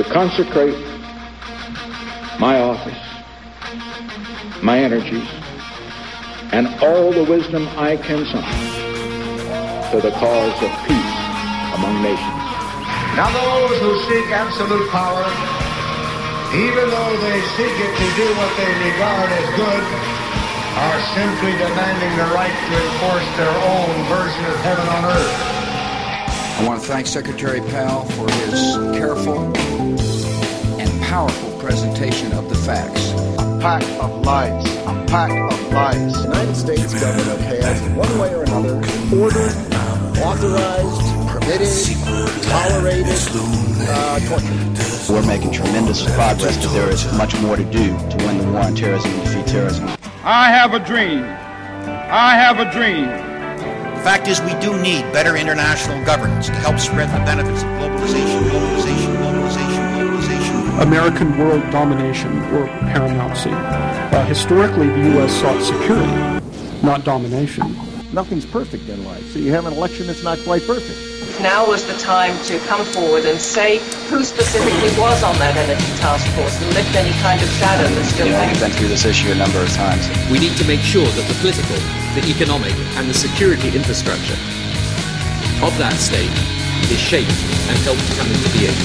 consecrate my office, my energies, and all the wisdom I can summon to the cause of peace among nations. Now those who seek absolute power, even though they seek it to do what they regard as good, are simply demanding the right to enforce their own version of heaven on earth. I want to thank Secretary Powell for his careful and powerful presentation of the facts. A pack of lies. A pack of lies. The United States government has, in one way or another, ordered, authorized, permitted, tolerated torture. We're making tremendous progress, but there is much more to do to win the war on terrorism and defeat terrorism. I have a dream. I have a dream. The fact is, we do need better international governance to help spread the benefits of globalization. American world domination or paramountcy. Historically, the U.S. sought security, not domination. Nothing's perfect in life, so you have an election that's not quite perfect. Now was the time to come forward and say who specifically was on that energy task force and lift any kind of shadow that's still there. We've been through this issue a number of times. We need to make sure that the political, the economic, and the security infrastructure of that state is shaped and helped to come into being.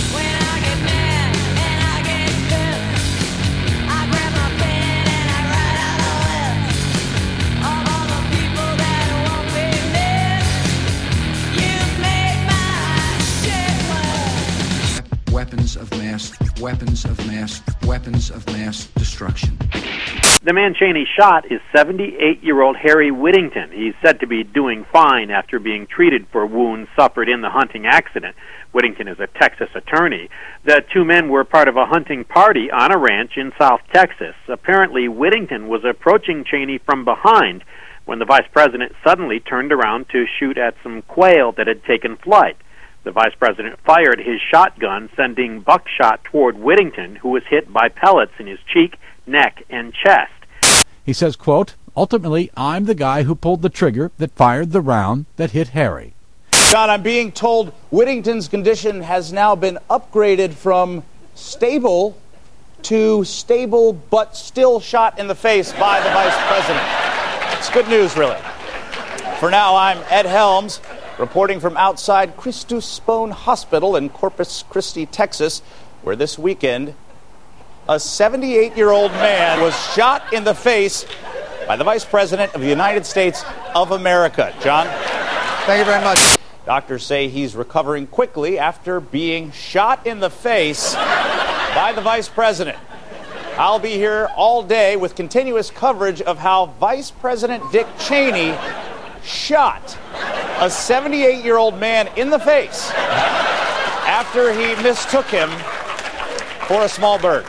Weapons of mass destruction. The man Cheney shot is 78-year-old Harry Whittington. He's said to be doing fine after being treated for wounds suffered in the hunting accident. Whittington is a Texas attorney. The two men were part of a hunting party on a ranch in South Texas. Apparently, Whittington was approaching Cheney from behind when the vice president suddenly turned around to shoot at some quail that had taken flight. The vice president fired his shotgun, sending buckshot toward Whittington, who was hit by pellets in his cheek, neck, and chest. He says, quote, "Ultimately, I'm the guy who pulled the trigger that fired the round that hit Harry." John, I'm being told Whittington's condition has now been upgraded from stable to stable but still shot in the face by the vice president. It's good news, really. For now, I'm Ed Helms, reporting from outside Christus Spohn Hospital in Corpus Christi, Texas, where this weekend a 78-year-old man was shot in the face by the Vice President of the United States of America. John? Thank you very much. Doctors say he's recovering quickly after being shot in the face by the Vice President. I'll be here all day with continuous coverage of how Vice President Dick Cheney shot a 78-year-old man in the face after he mistook him for a small bird.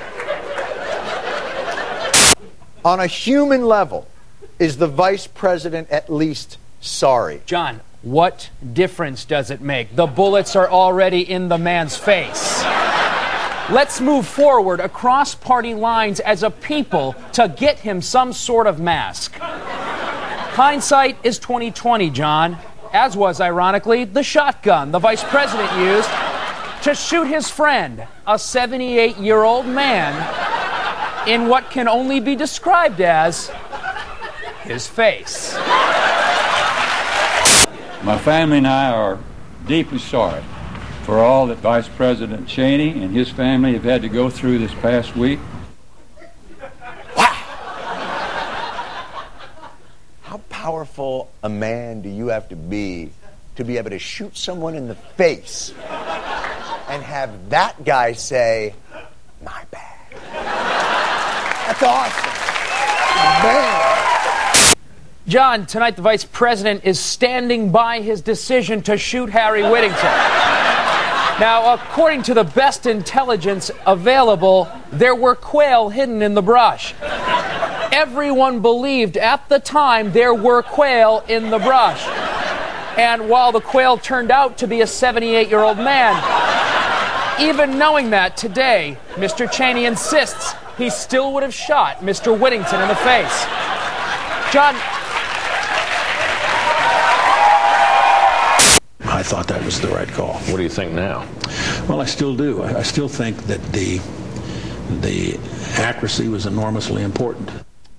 On a human level, is the vice president at least sorry? John, what difference does it make? The bullets are already in the man's face. Let's move forward across party lines as a people to get him some sort of mask. Hindsight is 20/20, John, as was, ironically, the shotgun the vice president used to shoot his friend, a 78-year-old man, in what can only be described as his face. My family and I are deeply sorry for all that Vice President Cheney and his family have had to go through this past week. How powerful a man do you have to be able to shoot someone in the face and have that guy say, "My bad"? That's awesome. Man. John, tonight the vice president is standing by his decision to shoot Harry Whittington. Now, according to the best intelligence available, there were quail hidden in the brush. Everyone believed at the time there were quail in the brush. And while the quail turned out to be a 78-year-old man, even knowing that today, Mr. Cheney insists he still would have shot Mr. Whittington in the face. John... I thought that was the right call. What do you think now? Well, I still do. I still think that the accuracy was enormously important.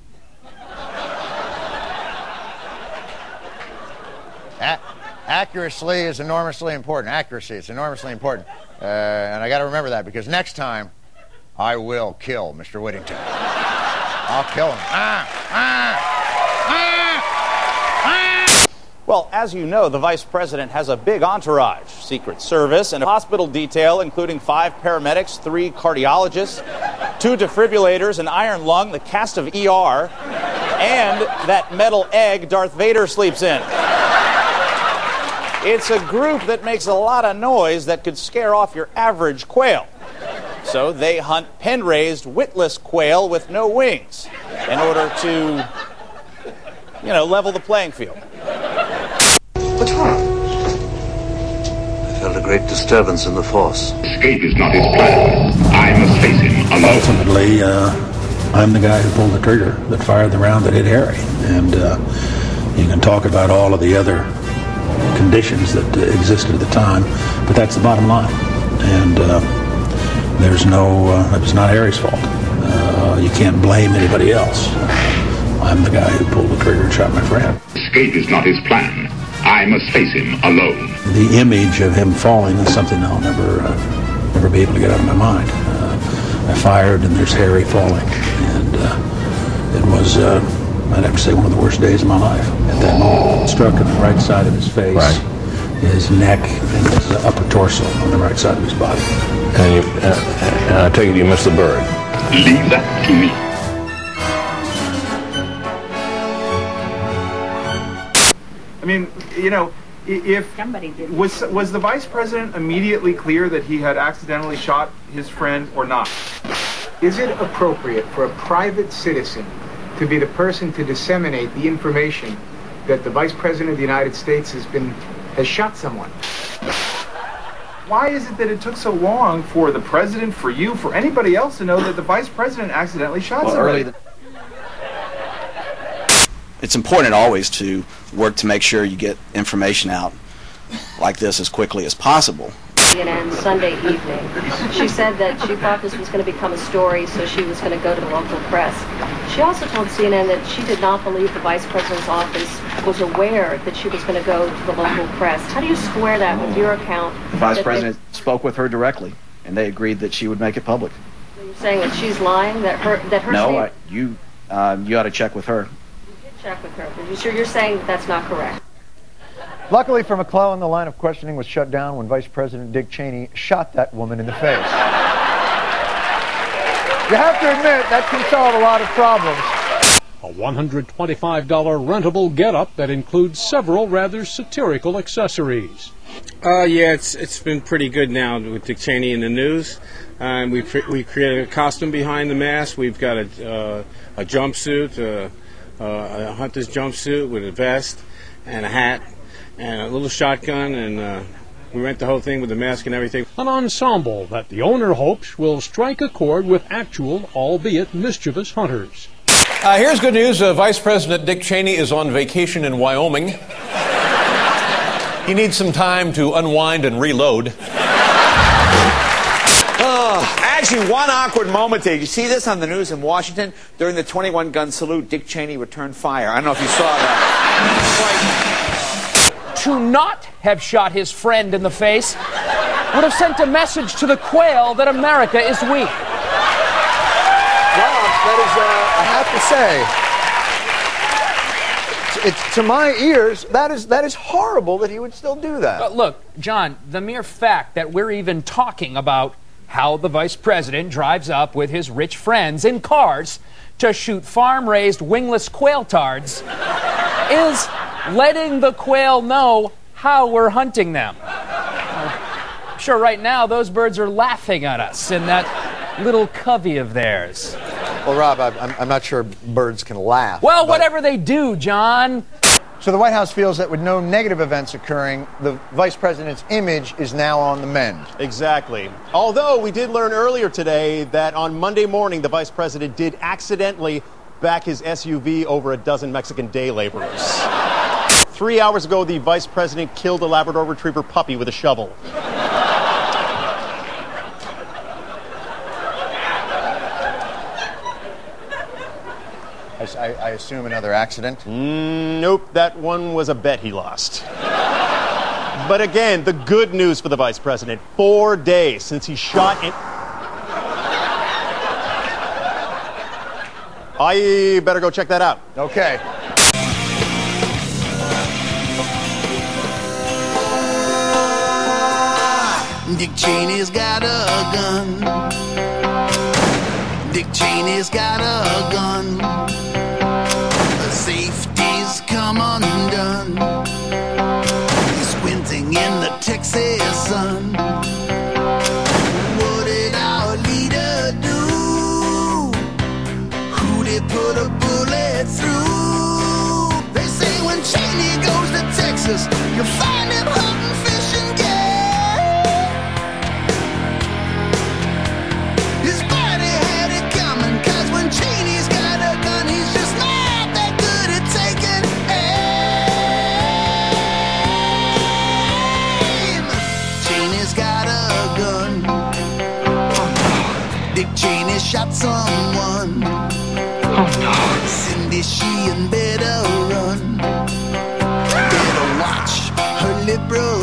Accuracy is enormously important. Accuracy is enormously important. And I got to remember that, because next time I will kill Mr. Whittington. I'll kill him. Well, as you know, the vice president has a big entourage: Secret Service and a hospital detail, including 5 paramedics, 3 cardiologists, 2 defibrillators, an iron lung, the cast of ER, and that metal egg Darth Vader sleeps in. It's a group that makes a lot of noise that could scare off your average quail. So they hunt pen-raised, witless quail with no wings in order to, level the playing field. What's wrong? I felt a great disturbance in the force. Escape is not his plan. I must face him alone. Ultimately, I'm the guy who pulled the trigger that fired the round that hit Harry. And you can talk about all of the other conditions that existed at the time, but that's the bottom line. And there's it was not Harry's fault. You can't blame anybody else. I'm the guy who pulled the trigger and shot my friend. Escape is not his plan. I must face him alone. The image of him falling is something I'll never be able to get out of my mind. I fired, and there's Harry falling, and it was, I'd have to say, one of the worst days of my life. At that moment, it struck on the right side of his face, his neck, and his upper torso on the right side of his body. And I take it you missed the bird. Leave that to me. I mean, if was the vice president immediately clear that he had accidentally shot his friend or not? Is it appropriate for a private citizen to be the person to disseminate the information that the vice president of the United States has shot someone? Why is it that it took so long for the president, for you, for anybody else to know that the vice president accidentally shot somebody? It's important always to work to make sure you get information out like this as quickly as possible. CNN Sunday evening. She said that she thought this was going to become a story, so she was going to go to the local press. She also told CNN that she did not believe the vice president's office was aware that she was going to go to the local press. How do you square that with your account? The vice president spoke with her directly, and they agreed that she would make it public. So you're saying that she's lying? That her No, you ought to check with her. Check with her. But you're saying that that's not correct? Luckily for McClellan, the line of questioning was shut down when Vice President Dick Cheney shot that woman in the face. You have to admit, that can solve a lot of problems. A $125 rentable getup that includes several rather satirical accessories. Yeah, it's been pretty good now with Dick Cheney in the news. We created a costume behind the mask. We've got a jumpsuit, a hunter's jumpsuit with a vest and a hat and a little shotgun, and we rent the whole thing with the mask and everything. An ensemble that the owner hopes will strike a chord with actual, albeit mischievous, hunters. Here's good news. Vice President Dick Cheney is on vacation in Wyoming. He needs some time to unwind and reload. Actually, one awkward moment there. You see this on the news in Washington? During the 21-gun salute, Dick Cheney returned fire. I don't know if you saw that. To not have shot his friend in the face would have sent a message to the quail that America is weak. Well, that is, I have to say, it's to my ears, that is horrible that he would still do that. Look, John, the mere fact that we're even talking about how the vice president drives up with his rich friends in cars to shoot farm-raised wingless quailtards is letting the quail know how we're hunting them. I'm sure right now those birds are laughing at us in that little covey of theirs. Well, Rob, I'm not sure birds can laugh. Well, whatever they do, John. So the White House feels that with no negative events occurring, the vice president's image is now on the mend. Exactly. Although we did learn earlier today that on Monday morning, the vice president did accidentally back his SUV over a dozen Mexican day laborers. 3 hours ago, the vice president killed a Labrador Retriever puppy with a shovel. I assume another accident? Nope, that one was a bet he lost. But again, the good news for the vice president, 4 days since he shot in... I better go check that out. Okay. Dick Cheney's got a gun. Dick Cheney's got a gun. The safety's come undone. He's squinting in the Texas sun. What did our leader do? Who did put a bullet through? They say when Cheney goes to Texas, you'll find him hunting fish and game. His body had it coming, 'cause when Cheney's got a gun, he's just not that good at taking aim. Cheney's got a gun. Dick Cheney shot someone. Cindy Sheehan better run. Better watch her liberal